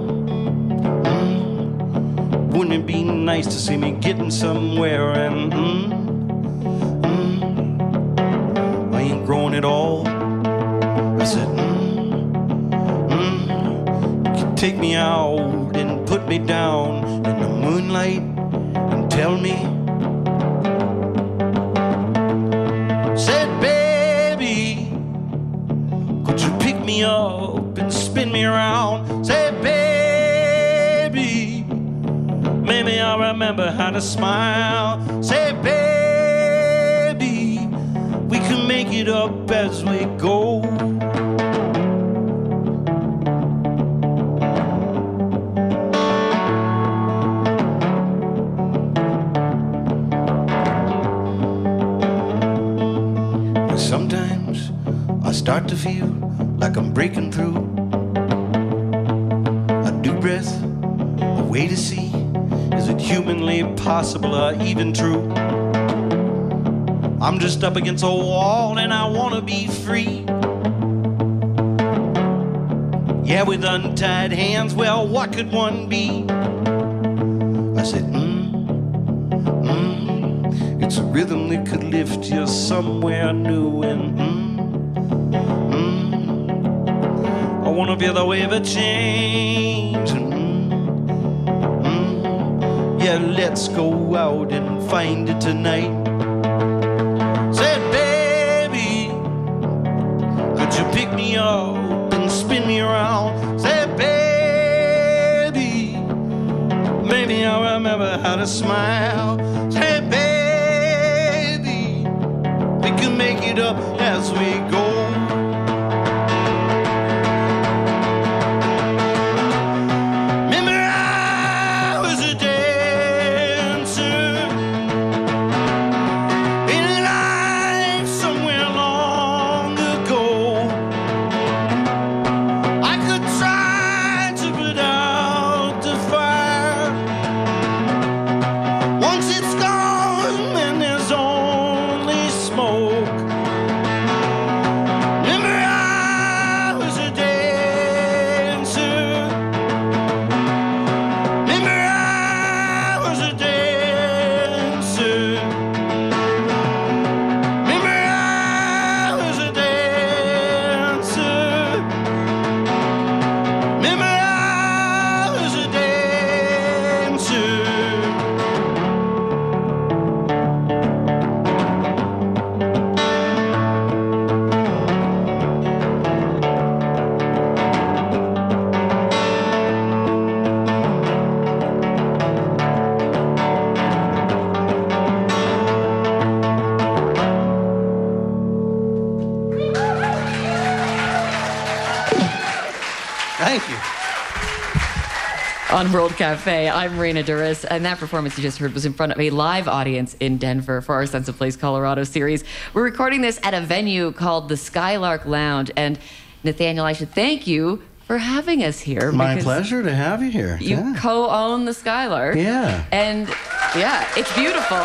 mm, wouldn't it be nice to see me getting somewhere? And mm, mm, I ain't growing at all. I said, mm, mm, you can take me out and put me down in the moonlight and tell me. Said, baby, could you pick me up and spin me around? Said, baby, maybe I'll remember how to smile. Say, baby, we can make it up as we go. Sometimes I start to feel like I'm breaking through. A new breath, a way to see. Is it humanly possible or even true? I'm just up against a wall and I want to be free. Yeah, with untied hands, well, what could one be? I said, mm, mm, it's a rhythm that could lift you somewhere new. And mm, mm, I wanna feel the wave of change. And, mm, mm, yeah, let's go out and find it tonight. Said, baby, could you pick me up and spin me around? Said, baby, maybe I'll remember how to smile. Say, baby, we can make it up as we go. Remember I was a dancer in life somewhere long ago. I could try to put out the fire. Once it's gone, then there's only smoke. Remember I was a dancer. Remember I was a dancer. Remember I was a dancer. Remember I was a dancer. Thank you. On World Cafe, I'm Raina Duras, and that performance you just heard was in front of a live audience in Denver for our Sense of Place Colorado series. We're recording this at a venue called the Skylark Lounge, and Nathaniel, I should thank you for having us here. My because pleasure to have you here. You Yeah. co-own the Skylark. Yeah. And yeah, it's beautiful.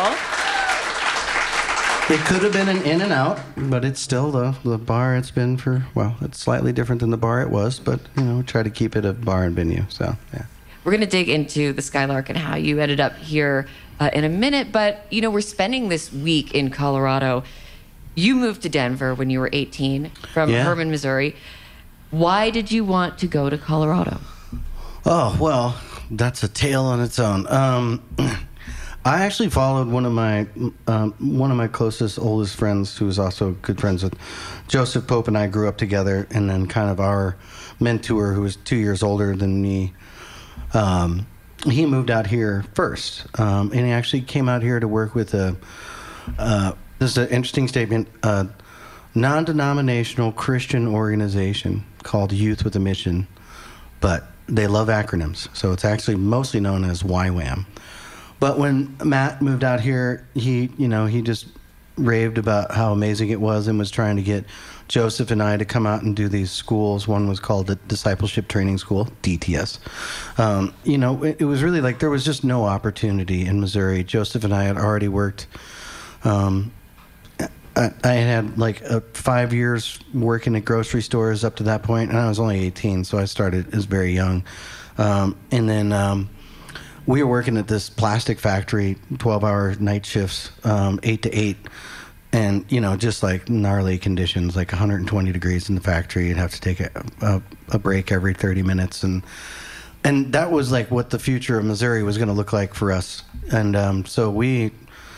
It could have been an in and out, but it's still the, the bar it's been for, well, it's slightly different than the bar it was, but, you know, try to keep it a bar and venue, so, yeah. We're going to dig into the Skylark and how you ended up here uh, in a minute, but, you know, we're spending this week in Colorado. You moved to Denver when you were eighteen from Yeah. Hermann, Missouri. Why did you want to go to Colorado? Oh, well, that's a tale on its own. Um, I actually followed one of my um, one of my closest, oldest friends, who was also good friends with Joseph Pope, and I grew up together, and then kind of our mentor, who was two years older than me, um, he moved out here first, um, and he actually came out here to work with a, uh, this is an interesting statement, a non-denominational Christian organization called Youth with a Mission, but they love acronyms, so it's actually mostly known as Y WAM. But when Matt moved out here, he, you know, he just raved about how amazing it was and was trying to get Joseph and I to come out and do these schools. One was called the Discipleship Training School, D T S. Um, you know, it, it was really like there was just no opportunity in Missouri. Joseph and I had already worked. Um, I, I had had like uh, five years working at grocery stores up to that point, and I was only eighteen, so I started as very young. Um, and then um, we were working at this plastic factory, twelve-hour night shifts, um, eight to eight. And, you know, just like gnarly conditions, like one hundred twenty degrees in the factory. You'd have to take a, a, a break every thirty minutes. And and that was like what the future of Missouri was going to look like for us. And um, so we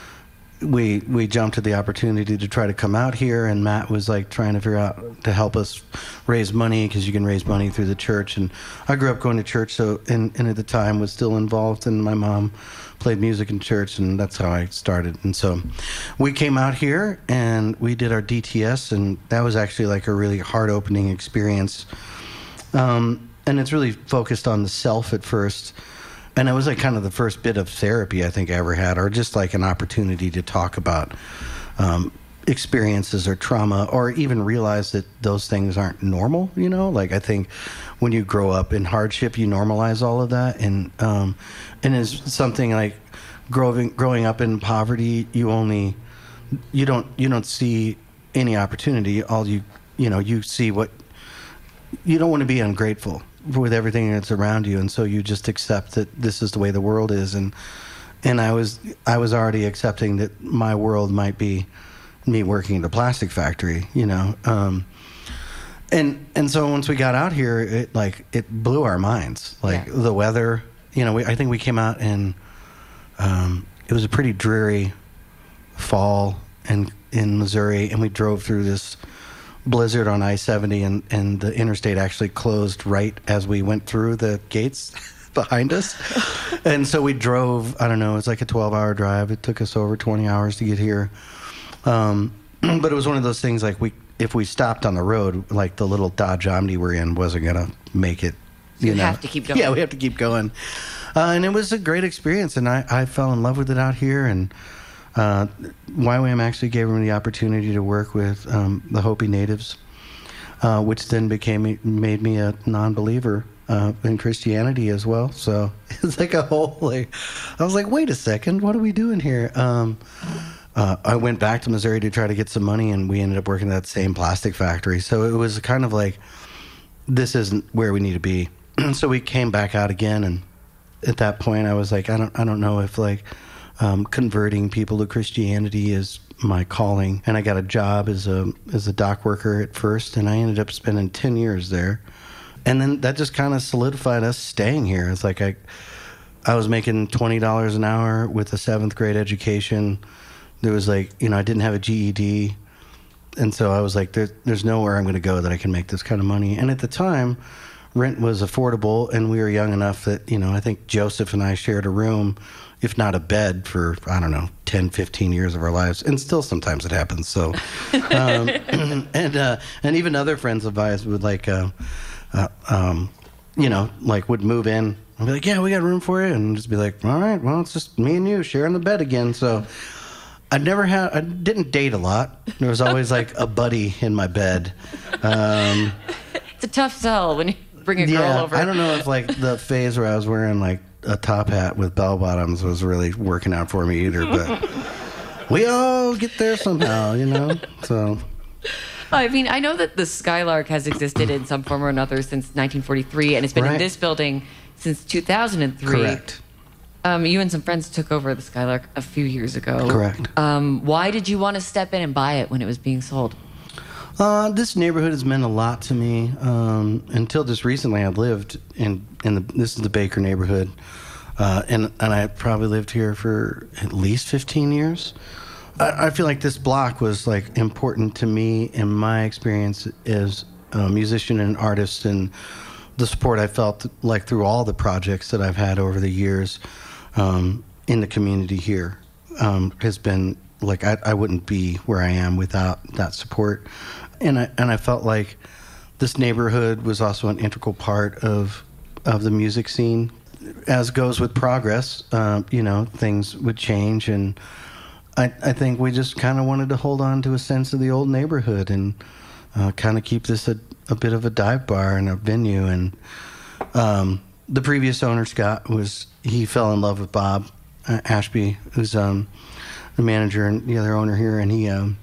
we we jumped at the opportunity to try to come out here. And Matt was like trying to figure out to help us raise money, because you can raise money through the church. And I grew up going to church, so and, and at the time was still involved. And my mom played music in church, and that's how I started. And so we came out here and we did our D T S, and that was actually like a really heart-opening experience. Um, and it's really focused on the self at first. And it was like kind of the first bit of therapy I think I ever had, or just like an opportunity to talk about um, experiences or trauma, or even realize that those things aren't normal, you know? Like I think when you grow up in hardship, you normalize all of that. And um, and it's something like growing growing up in poverty, you only, you don't, you don't see any opportunity. All you, you know, you see what, you don't want to be ungrateful with everything that's around you, and so you just accept that this is the way the world is. And and I was I was already accepting that my world might be me working in a plastic factory, you know. Um, and and so once we got out here, it like it blew our minds. Like yeah. the weather, you know. We, I think we came out in um, it was a pretty dreary fall in in Missouri, and we drove through this blizzard on I seventy, and and the interstate actually closed right as we went through the gates behind us. And so we drove, I don't know, it was like a twelve hour drive. It took us over twenty hours to get here. Um, but it was one of those things like we, if we stopped on the road, like the little Dodge Omni we're in wasn't going to make it. You, you know? have to keep going. Yeah, we have to keep going. Uh, and it was a great experience, and I, I fell in love with it out here. And uh, Y WAM actually gave me the opportunity to work with um, the Hopi Natives, uh, which then became made me a non-believer Uh, in Christianity as well. So it's like a whole, like, I was like, wait a second, what are we doing here? Um, uh, I went back to Missouri to try to get some money, and we ended up working at that same plastic factory. So it was kind of like, this isn't where we need to be. So we came back out again, and at that point I was like, I don't, I don't know if like um, converting people to Christianity is my calling. And I got a job as a as a dock worker at first, and I ended up spending ten years there. And then that just kind of solidified us staying here. It's like I, I was making twenty dollars an hour with a seventh grade education. There was like, you know, I didn't have a G E D. And so I was like, there, there's nowhere I'm going to go that I can make this kind of money. And at the time, rent was affordable, and we were young enough that, you know, I think Joseph and I shared a room, if not a bed, for, I don't know, ten, fifteen years of our lives. And still sometimes it happens. So, um, and, uh, and even other friends of ours would like, uh, Uh, um, you know, like would move in and be like, yeah, we got room for you. And just be like, all right, well, it's just me and you sharing the bed again. So I never had, I didn't date a lot. There was always like a buddy in my bed. Um, it's a tough sell when you bring a girl yeah, over. I don't know if like the phase where I was wearing like a top hat with bell bottoms was really working out for me either, but we all get there somehow, you know, so. I mean, I know that the Skylark has existed in some form or another since nineteen forty-three, and it's been right. in this building since two thousand three. Correct. Um, you and some friends took over the Skylark a few years ago. Correct. Um, why did you want to step in and buy it when it was being sold? Uh, this neighborhood has meant a lot to me. Um, until just recently, I lived in in the this is the Baker neighborhood, uh, and and I probably lived here for at least fifteen years. I feel like this block was like important to me in my experience as a musician and artist, and the support I felt like through all the projects that I've had over the years um, in the community here um, has been like I, I wouldn't be where I am without that support, and I and I felt like this neighborhood was also an integral part of of the music scene. As goes with progress, uh, you know, things would change, and I, I think we just kind of wanted to hold on to a sense of the old neighborhood and uh, kind of keep this a, a bit of a dive bar and a venue. And um, the previous owner, Scott, was he fell in love with Bob uh, Ashby, who's um, the manager and the other owner here, and he um,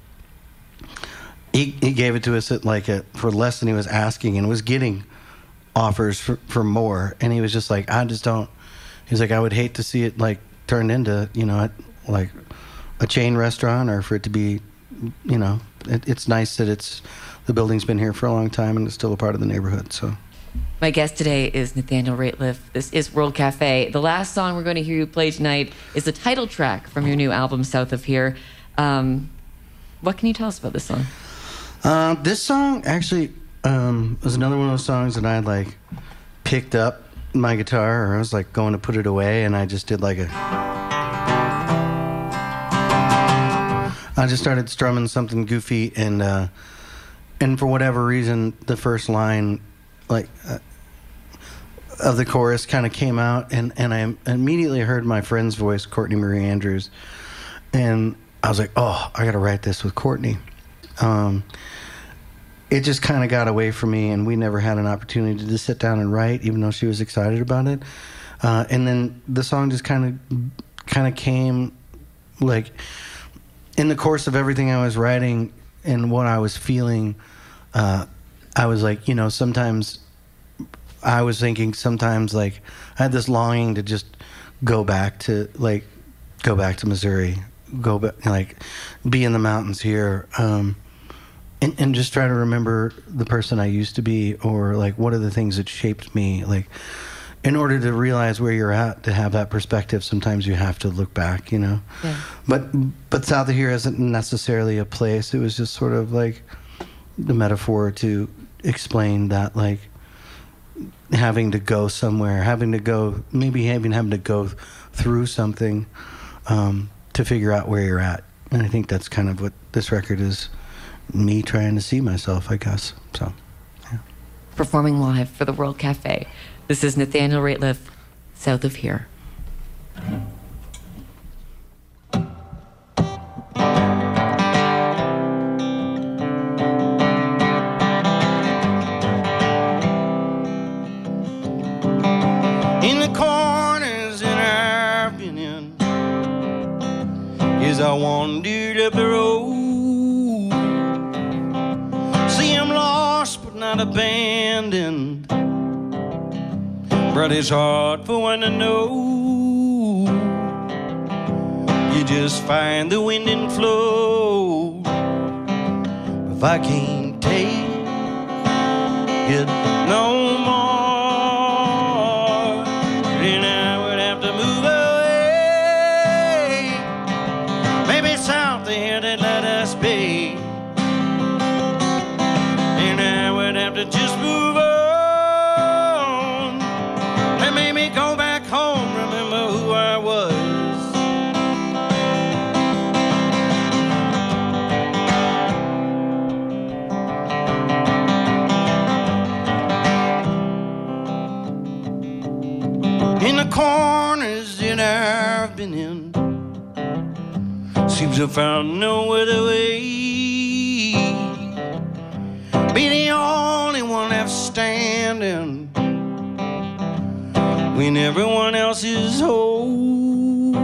he he gave it to us at like a, for less than he was asking, and was getting offers for, for more. And he was just like, I just don't. He's like, I would hate to see it like turned into, you know, like a chain restaurant, or for it to be, you know, it, it's nice that it's the building's been here for a long time and it's still a part of the neighborhood. So my guest today is Nathaniel Rateliff. This is World Cafe. The last song we're going to hear you play tonight is the title track from your new album, South of Here. Um, what can you tell us about this song? Uh, this song actually um, was another one of those songs that I like picked up my guitar, or I was like going to put it away, and I just did like a I just started strumming something goofy, and uh, and for whatever reason, the first line, like uh, of the chorus, kind of came out, and, and I immediately heard my friend's voice, Courtney Marie Andrews, and I was like, oh, I got to write this with Courtney. Um, it just kind of got away from me, and we never had an opportunity to sit down and write, even though she was excited about it. Uh, and then the song just kind of kind of came like. In the course of everything I was writing and what I was feeling, uh, I was like, you know, sometimes I was thinking sometimes like I had this longing to just go back to like go back to Missouri, go back, like, be in the mountains here, um, and, and just try to remember the person I used to be, or like what are the things that shaped me. Like, in order to realize where you're at, to have that perspective, sometimes you have to look back, you know. Yeah. But but south of here isn't necessarily a place. It was just sort of like the metaphor to explain that, like, having to go somewhere, having to go, maybe even having to go through something um, to figure out where you're at. And I think that's kind of what this record is, me trying to see myself, I guess. So, yeah. Performing live for the World Cafe. This is Nathaniel Rateliff, South of Here. In the corners that I've been in, as I wandered up the road, see I'm lost but not abandoned, but it's hard for one to know. You just find the wind and flow. If I can't take it no more, just move on and make me go back home, remember who I was. In the corners that I've been in, seems I found no other way. Be the only one left standing when everyone else is home.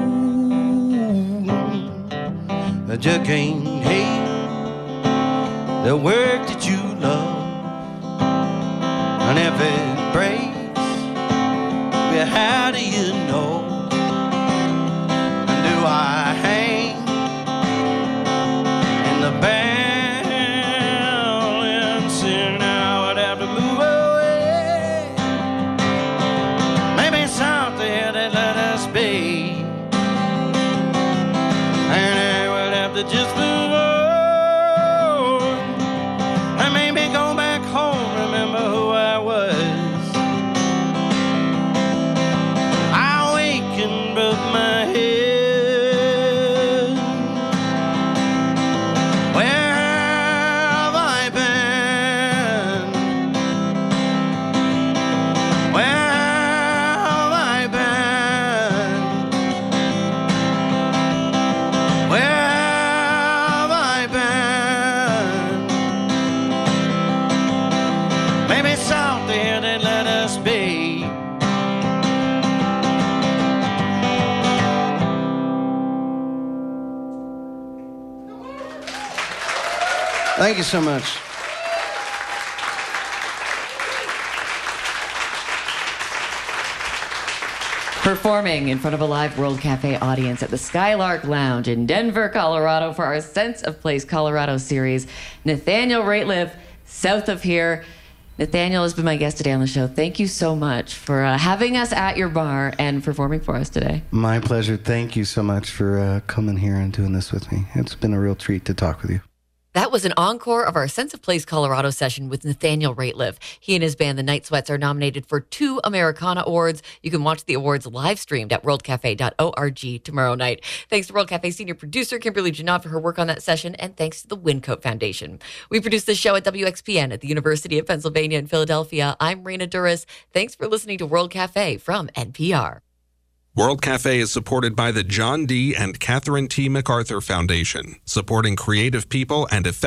I just can't hate the work that you love, and if it breaks, well, how do you know? And do I hang in the back? Just move on and make me go back home, remember who I was. I awakened, broke my head. Where have I been? Where have I been? Where maybe south there that let us be. Thank you so much. Performing in front of a live World Cafe audience at the Skylark Lounge in Denver, Colorado for our Sense of Place Colorado series, Nathaniel Rateliff, South of Here. Nathaniel has been my guest today on the show. Thank you so much for uh, having us at your bar and performing for us today. My pleasure. Thank you so much for uh, coming here and doing this with me. It's been a real treat to talk with you. That was an encore of our Sense of Place Colorado session with Nathaniel Rateliff. He and his band, The Night Sweats, are nominated for two Americana Awards. You can watch the awards live streamed at world cafe dot org tomorrow night. Thanks to World Cafe senior producer Kimberly Janot for her work on that session, and thanks to the Wyncote Foundation. We produce this show at W X P N at the University of Pennsylvania in Philadelphia. I'm Raina Duras. Thanks for listening to World Cafe from N P R. World Cafe is supported by the John D. and Catherine T. MacArthur Foundation, supporting creative people and effective